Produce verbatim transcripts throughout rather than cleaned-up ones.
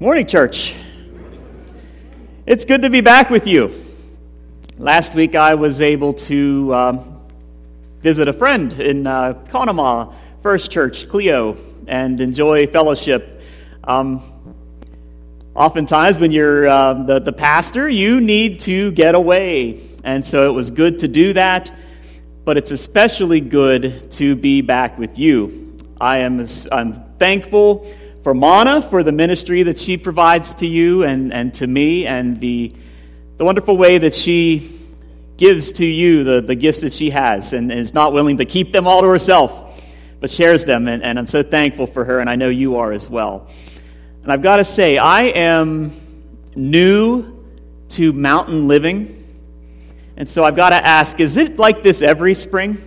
Morning, church. It's good to be back with you. Last week I was able to um, visit a friend in uh, Conemaugh First Church, Cleo, and enjoy fellowship. Um, oftentimes when you're uh, the, the pastor, you need to get away. And so it was good to do that, but it's especially good to be back with you. I am I'm thankful for Mana, for the ministry that she provides to you and, and to me, and the the wonderful way that she gives to you the, the gifts that she has, and, and is not willing to keep them all to herself, but shares them, and, and I'm so thankful for her, and I know you are as well. And I've got to say, I am new to mountain living, and so I've got to ask, is it like this every spring?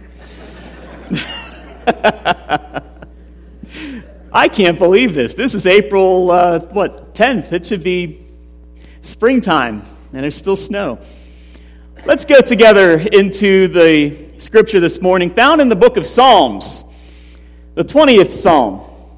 I can't believe this. This is April, uh, what, tenth. It should be springtime, and there's still snow. Let's go together into the scripture this morning, found in the book of Psalms, the twentieth Psalm.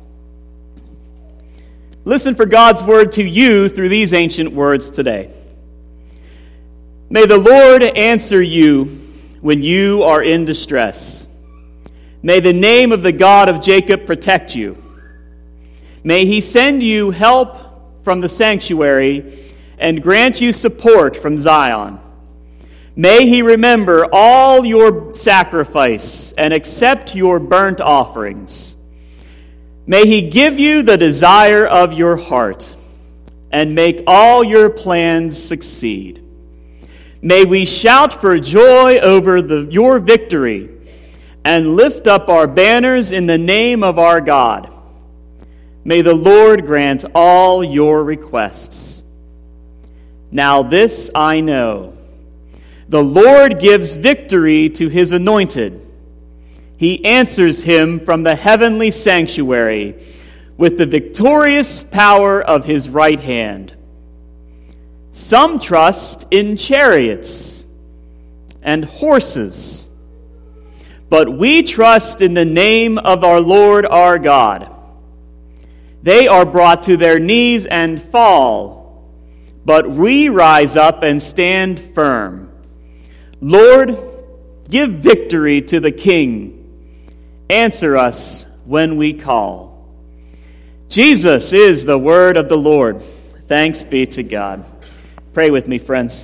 Listen for God's word to you through these ancient words today. May the Lord answer you when you are in distress. May the name of the God of Jacob protect you. May he send you help from the sanctuary and grant you support from Zion. May he remember all your sacrifice and accept your burnt offerings. May he give you the desire of your heart and make all your plans succeed. May we shout for joy over the, your victory and lift up our banners in the name of our God. May the Lord grant all your requests. Now this I know. The Lord gives victory to his anointed. He answers him from the heavenly sanctuary with the victorious power of his right hand. Some trust in chariots and horses, but we trust in the name of our Lord our God. They are brought to their knees and fall, but we rise up and stand firm. Lord, give victory to the King. Answer us when we call. Jesus is the word of the Lord. Thanks be to God. Pray with me, friends.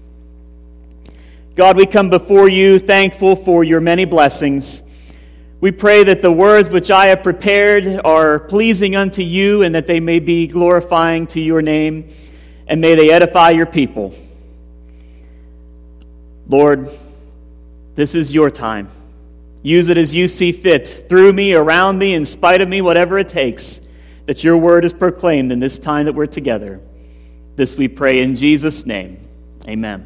God, we come before you thankful for your many blessings. We pray that the words which I have prepared are pleasing unto you and that they may be glorifying to your name, and may they edify your people. Lord, this is your time. Use it as you see fit, through me, around me, in spite of me, whatever it takes, that your word is proclaimed in this time that we're together. This we pray in Jesus' name. Amen.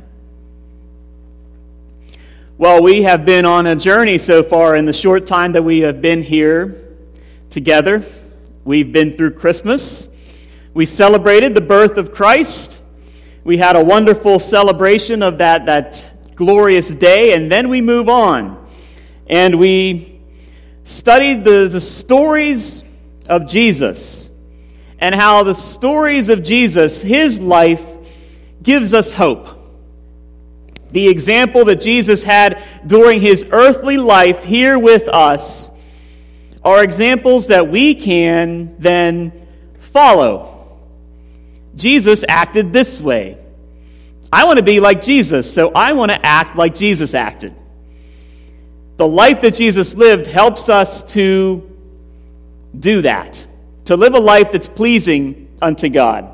Well, we have been on a journey so far in the short time that we have been here together. We've been through Christmas. We celebrated the birth of Christ. We had a wonderful celebration of that, that glorious day, and then we move on. And we studied the, the stories of Jesus and how the stories of Jesus, his life, gives us hope. The example that Jesus had during his earthly life here with us are examples that we can then follow. Jesus acted this way. I want to be like Jesus, so I want to act like Jesus acted. The life that Jesus lived helps us to do that, to live a life that's pleasing unto God.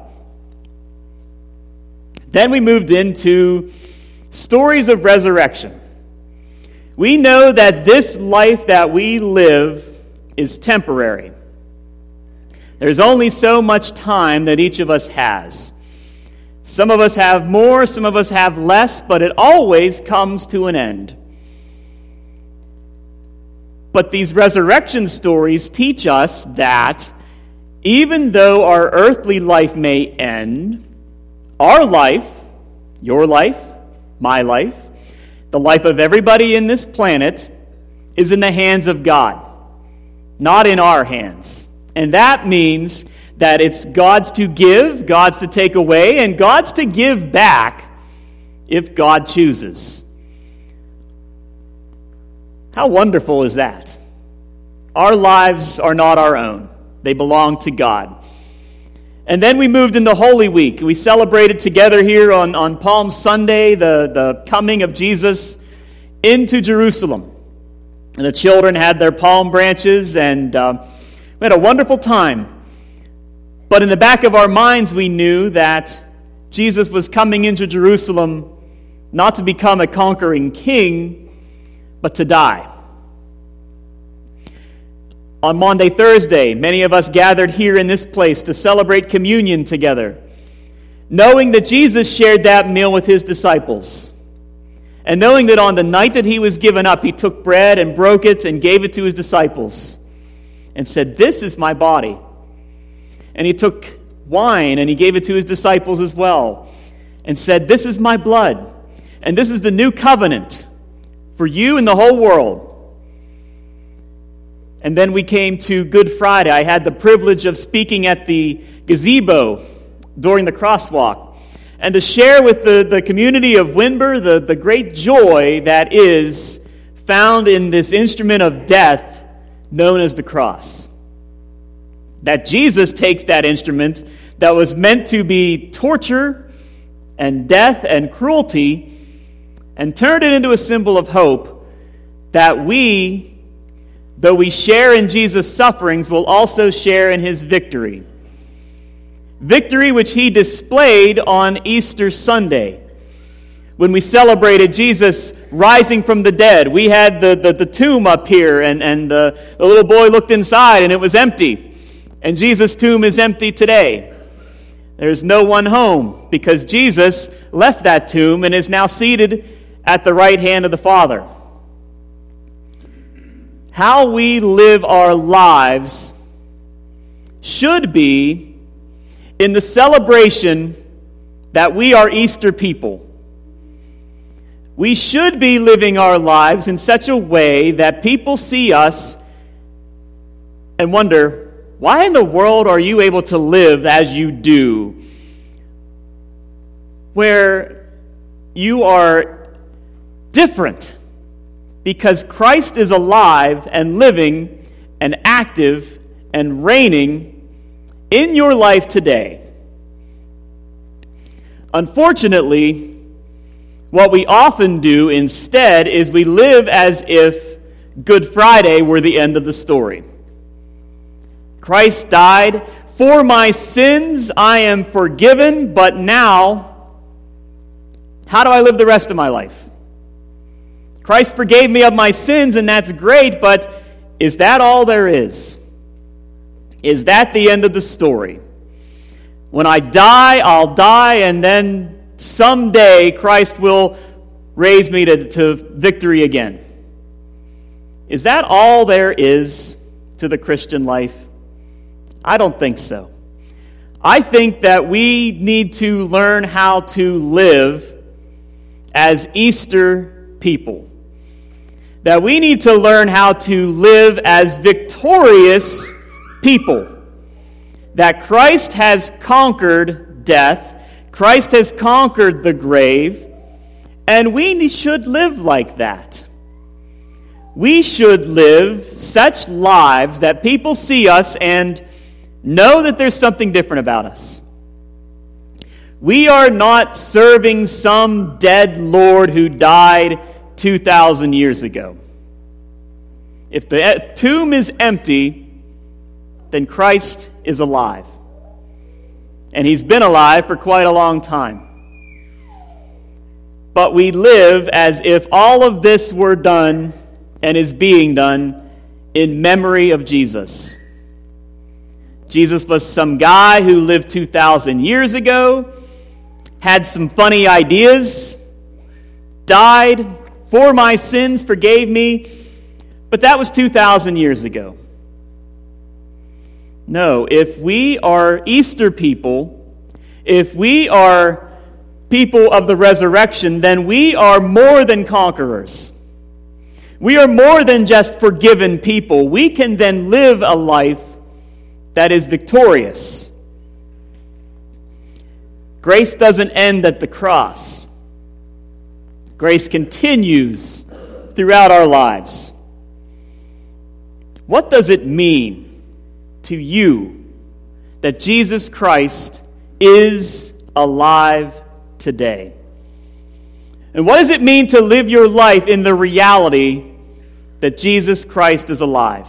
Then we moved into stories of resurrection. We know that this life that we live is temporary. There's only so much time that each of us has. Some of us have more, some of us have less, but it always comes to an end. But these resurrection stories teach us that even though our earthly life may end, our life, your life, my life, the life of everybody in this planet, is in the hands of God, not in our hands. And that means that it's God's to give, God's to take away, and God's to give back if God chooses. How wonderful is that? Our lives are not our own. They belong to God. And then we moved into Holy Week. We celebrated together here on, on Palm Sunday the, the coming of Jesus into Jerusalem. And the children had their palm branches, and uh, we had a wonderful time. But in the back of our minds, we knew that Jesus was coming into Jerusalem not to become a conquering king, but to die. On Maundy Thursday, many of us gathered here in this place to celebrate communion together, knowing that Jesus shared that meal with his disciples, and knowing that on the night that he was given up, he took bread and broke it and gave it to his disciples and said, "This is my body." And he took wine and he gave it to his disciples as well and said, "This is my blood, and this is the new covenant for you and the whole world." And then we came to Good Friday. I had the privilege of speaking at the gazebo during the crosswalk and to share with the, the community of Windber the, the great joy that is found in this instrument of death known as the cross. That Jesus takes that instrument that was meant to be torture and death and cruelty and turned it into a symbol of hope that we, though we share in Jesus' sufferings, will also share in his victory. Victory which he displayed on Easter Sunday. When we celebrated Jesus rising from the dead, we had the, the, the tomb up here, and, and the, the little boy looked inside and it was empty. And Jesus' tomb is empty today. There's no one home because Jesus left that tomb and is now seated at the right hand of the Father. How we live our lives should be in the celebration that we are Easter people. We should be living our lives in such a way that people see us and wonder, why in the world are you able to live as you do? Where you are different. Because Christ is alive and living and active and reigning in your life today. Unfortunately, what we often do instead is we live as if Good Friday were the end of the story. Christ died. For my sins I am forgiven, but now, how do I live the rest of my life? Christ forgave me of my sins, and that's great, but is that all there is? Is that the end of the story? When I die, I'll die, and then someday Christ will raise me to, to victory again. Is that all there is to the Christian life? I don't think so. I think that we need to learn how to live as Easter people. That we need to learn how to live as victorious people. That Christ has conquered death. Christ has conquered the grave. And we should live like that. We should live such lives that people see us and know that there's something different about us. We are not serving some dead Lord who died two thousand years ago. If the tomb is empty, then Christ is alive. And he's been alive for quite a long time. But we live as if all of this were done and is being done in memory of Jesus. Jesus was some guy who lived two thousand years ago, had some funny ideas, died for my sins, forgave me, but that was two thousand years ago. No, if we are Easter people, if we are people of the resurrection, then we are more than conquerors. We are more than just forgiven people. We can then live a life that is victorious. Grace doesn't end at the cross. Grace continues throughout our lives. What does it mean to you that Jesus Christ is alive today? And what does it mean to live your life in the reality that Jesus Christ is alive?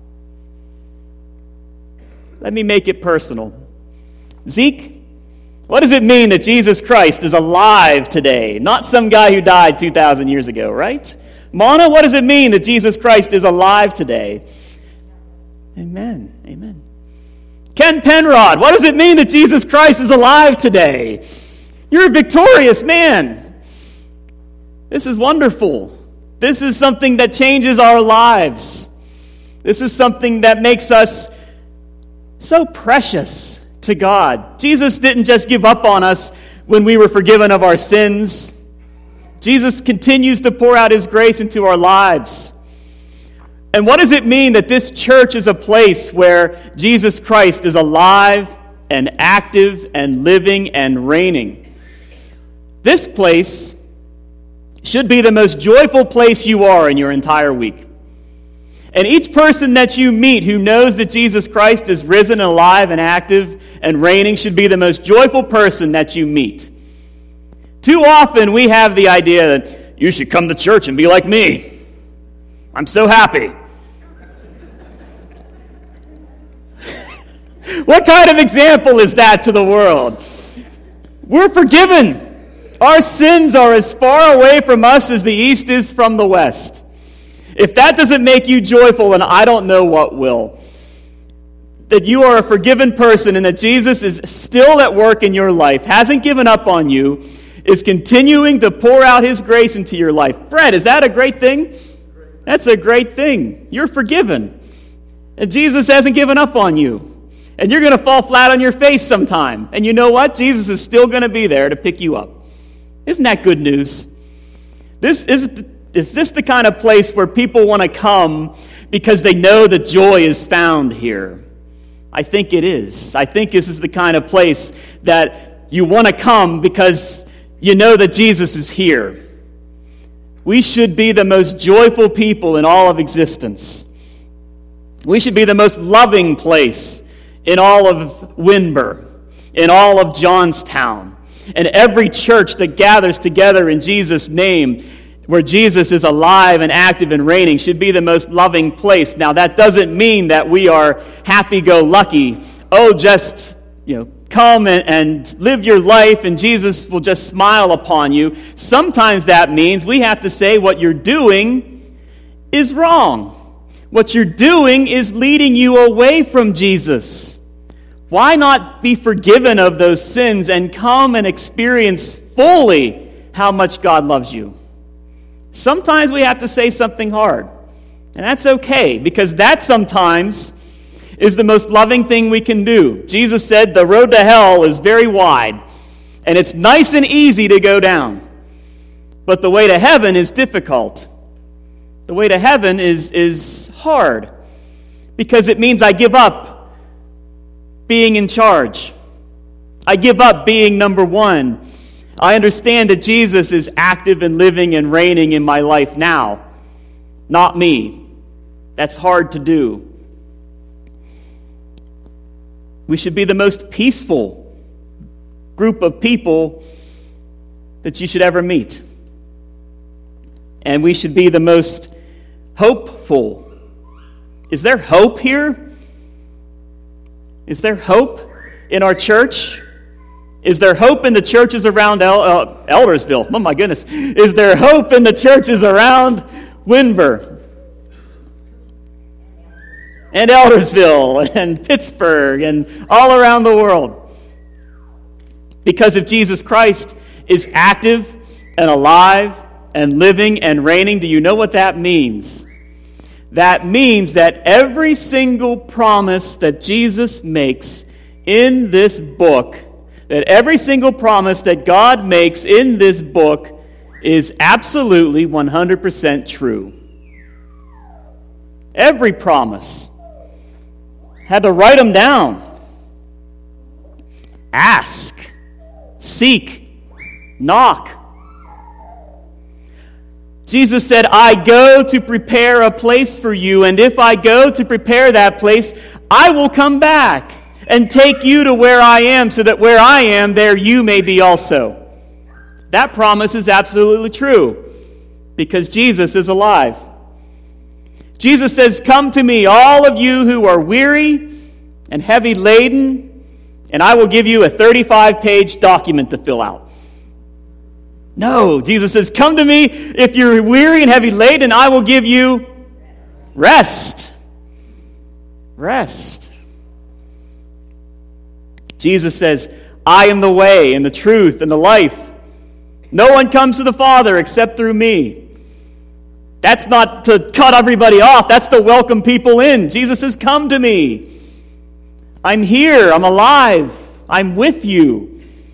Let me make it personal. Zeke, what does it mean that Jesus Christ is alive today? Not some guy who died two thousand years ago, right? Mana, what does it mean that Jesus Christ is alive today? Amen. Amen. Ken Penrod, what does it mean that Jesus Christ is alive today? You're a victorious man. This is wonderful. This is something that changes our lives. This is something that makes us so precious to God. Jesus didn't just give up on us when we were forgiven of our sins. Jesus continues to pour out His grace into our lives. And what does it mean that this church is a place where Jesus Christ is alive and active and living and reigning? This place should be the most joyful place you are in your entire week. And each person that you meet who knows that Jesus Christ is risen and alive and active and reigning should be the most joyful person that you meet. Too often we have the idea that you should come to church and be like me. I'm so happy. What kind of example is that to the world? We're forgiven. Our sins are as far away from us as the east is from the west. If that doesn't make you joyful, then I don't know what will. That you are a forgiven person and that Jesus is still at work in your life, hasn't given up on you, is continuing to pour out His grace into your life. Brett, is that a great thing? That's a great thing. You're forgiven. And Jesus hasn't given up on you. And you're going to fall flat on your face sometime. And you know what? Jesus is still going to be there to pick you up. Isn't that good news? This is, is this the kind of place where people want to come because they know that joy is found here? I think it is. I think this is the kind of place that you want to come because you know that Jesus is here. We should be the most joyful people in all of existence. We should be the most loving place in all of Windber, in all of Johnstown, and every church that gathers together in Jesus' name, where Jesus is alive and active and reigning, should be the most loving place. Now, that doesn't mean that we are happy-go-lucky. Oh, just, you know, come and, and live your life and Jesus will just smile upon you. Sometimes that means we have to say what you're doing is wrong. What you're doing is leading you away from Jesus. Why not be forgiven of those sins and come and experience fully how much God loves you? Sometimes we have to say something hard. And that's okay, because that sometimes is the most loving thing we can do. Jesus said the road to hell is very wide, and it's nice and easy to go down. But the way to heaven is difficult. The way to heaven is, is hard, because it means I give up being in charge. I give up being number one. I understand that Jesus is active and living and reigning in my life now, not me. That's hard to do. We should be the most peaceful group of people that you should ever meet. And we should be the most hopeful. Is there hope here? Is there hope in our church? Is there hope in the churches around El- uh, Eldersville? Oh my goodness. Is there hope in the churches around Windber? And Eldersville and Pittsburgh and all around the world? Because if Jesus Christ is active and alive and living and reigning, do you know what that means? That means that every single promise that Jesus makes in this book, that every single promise that God makes in this book is absolutely one hundred percent true. Every promise. Had to write them down. Ask. Seek, knock. Jesus said, I go to prepare a place for you, and if I go to prepare that place, I will come back and take you to where I am, so that where I am, there you may be also. That promise is absolutely true, because Jesus is alive. Jesus says, come to me, all of you who are weary and heavy laden, and I will give you a thirty-five page document to fill out. No, Jesus says, come to me if you're weary and heavy laden, I will give you rest. Rest. Jesus says, I am the way and the truth and the life. No one comes to the Father except through me. That's not to cut everybody off. That's to welcome people in. Jesus says, come to me. I'm here. I'm alive. I'm with you.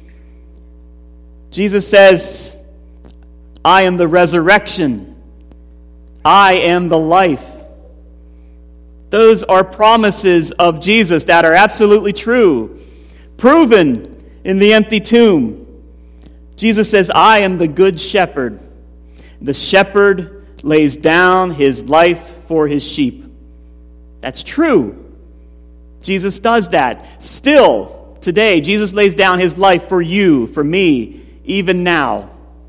Jesus says, I am the resurrection. I am the life. Those are promises of Jesus that are absolutely true, proven in the empty tomb. Jesus says, I am the good shepherd. The shepherd lays down his life for his sheep. That's true. Jesus does that. Still, today, Jesus lays down his life for you, for me, even now.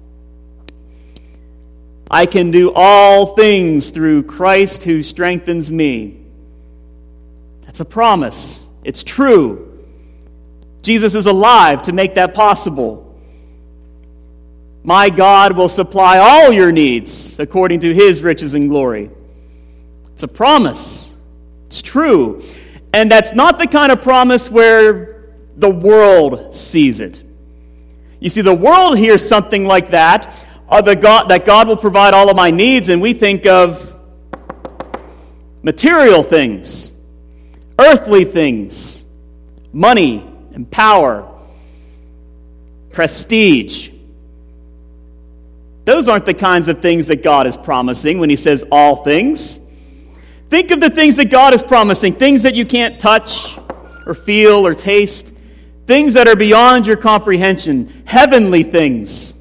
I can do all things through Christ who strengthens me. That's a promise. It's true. Jesus is alive to make that possible. My God will supply all your needs according to his riches and glory. It's a promise. It's true. And that's not the kind of promise where the world sees it. You see, the world hears something like that, uh, the God, that God will provide all of my needs, and we think of material things, earthly things, money and power, prestige. Those aren't the kinds of things that God is promising when he says all things. Think of the things that God is promising, things that you can't touch or feel or taste. Things that are beyond your comprehension, heavenly things.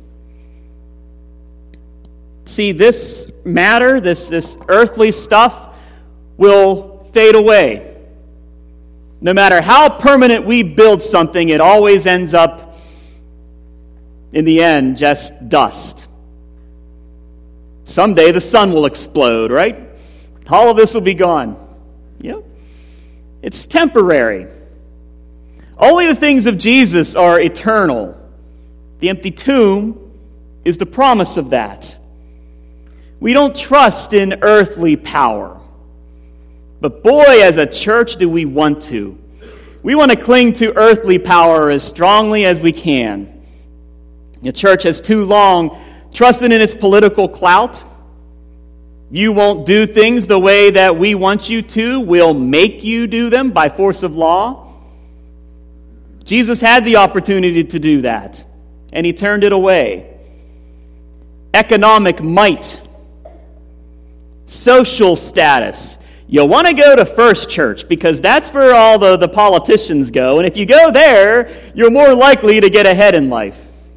See, this matter, this, this earthly stuff, will fade away. No matter how permanent we build something, it always ends up, in the end, just dust. Someday the sun will explode, right? All of this will be gone. Yep. It's temporary. Only the things of Jesus are eternal. The empty tomb is the promise of that. We don't trust in earthly power. But boy, as a church, do we want to. We want to cling to earthly power as strongly as we can. The church has too long trusted in its political clout. You won't do things the way that we want you to. We'll make you do them by force of law. Jesus had the opportunity to do that, and he turned it away. Economic might, social status. You want to go to First Church because that's where all the, the politicians go, and if you go there, you're more likely to get ahead in life.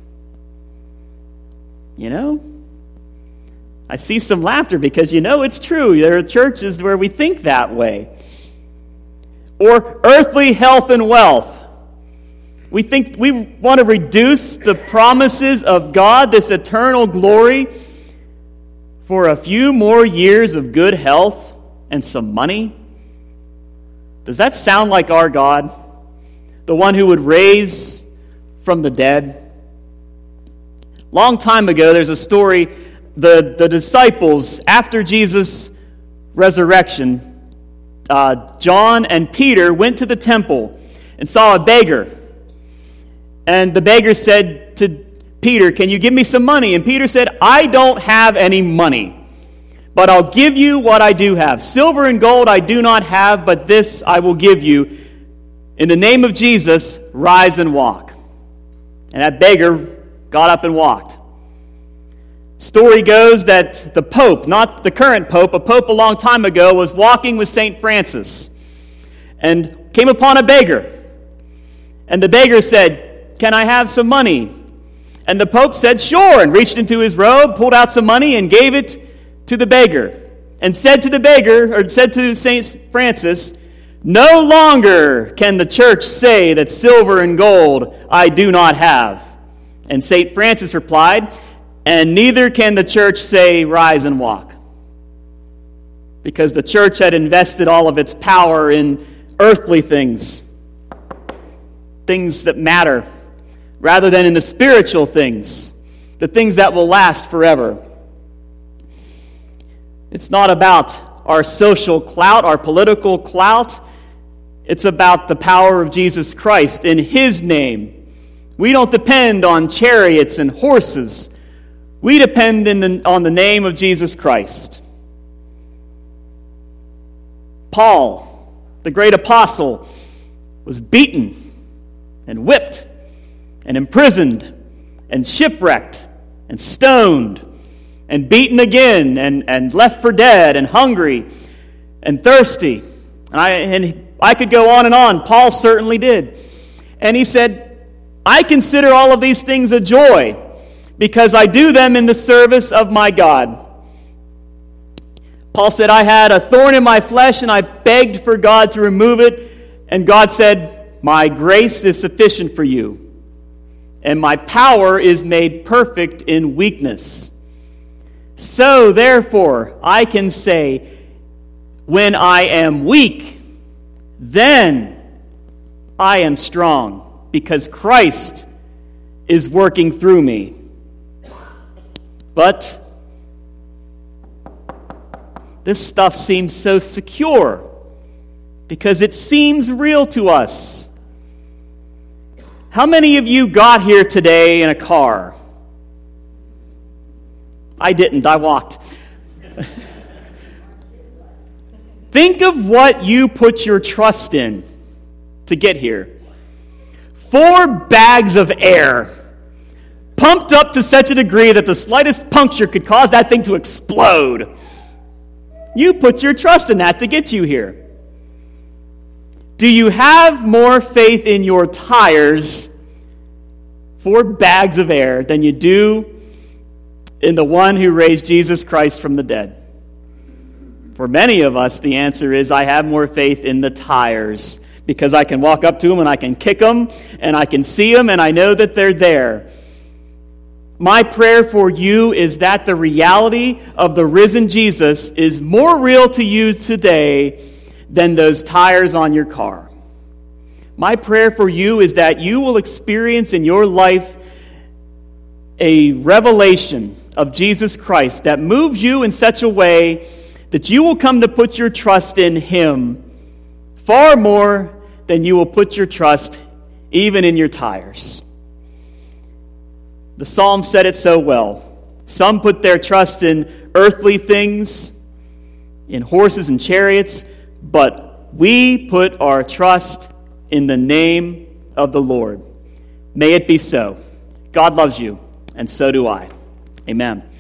You know? I see some laughter because you know it's true. There are churches where we think that way. Or earthly health and wealth. We think we want to reduce the promises of God, this eternal glory, for a few more years of good health and some money. Does that sound like our God? The one who would raise from the dead? Long time ago, there's a story, the, the disciples, after Jesus' resurrection, uh, John and Peter went to the temple and saw a beggar. And the beggar said to Peter, can you give me some money? And Peter said, I don't have any money, but I'll give you what I do have. Silver and gold I do not have, but this I will give you. In the name of Jesus, rise and walk. And that beggar got up and walked. Story goes that the Pope, not the current Pope, a Pope a long time ago, was walking with Saint Francis and came upon a beggar. And the beggar said, can I have some money? And the Pope said, sure, and reached into his robe, pulled out some money, and gave it to the beggar. And said to the beggar, or said to Saint Francis, no longer can the church say that silver and gold I do not have. And Saint Francis replied, and neither can the church say, rise and walk. Because the church had invested all of its power in earthly things, things that matter, rather than in the spiritual things, the things that will last forever. It's not about our social clout, our political clout. It's about the power of Jesus Christ in His name. We don't depend on chariots and horses. We depend in the, on the name of Jesus Christ. Paul, the great apostle, was beaten and whipped and imprisoned and shipwrecked and stoned and beaten again and, and left for dead and hungry and thirsty. And I, and I could go on and on. Paul certainly did. And he said, I consider all of these things a joy because I do them in the service of my God. Paul said, I had a thorn in my flesh and I begged for God to remove it. And God said, my grace is sufficient for you. And my power is made perfect in weakness. So, therefore, I can say, when I am weak, then I am strong, because Christ is working through me. But this stuff seems so secure, because it seems real to us. How many of you got here today in a car? I didn't. I walked. Think of what you put your trust in to get here. Four bags of air, pumped up to such a degree that the slightest puncture could cause that thing to explode. You put your trust in that to get you here. Do you have more faith in your tires, four bags of air, than you do in the one who raised Jesus Christ from the dead? For many of us, the answer is, I have more faith in the tires, because I can walk up to them and I can kick them and I can see them and I know that they're there. My prayer for you is that the reality of the risen Jesus is more real to you today than those tires on your car. My prayer for you is that you will experience in your life a revelation of Jesus Christ that moves you in such a way that you will come to put your trust in Him far more than you will put your trust even in your tires. The Psalm said it so well. Some put their trust in earthly things, in horses and chariots, but we put our trust in the name of the Lord. May it be so. God loves you, and so do I. Amen.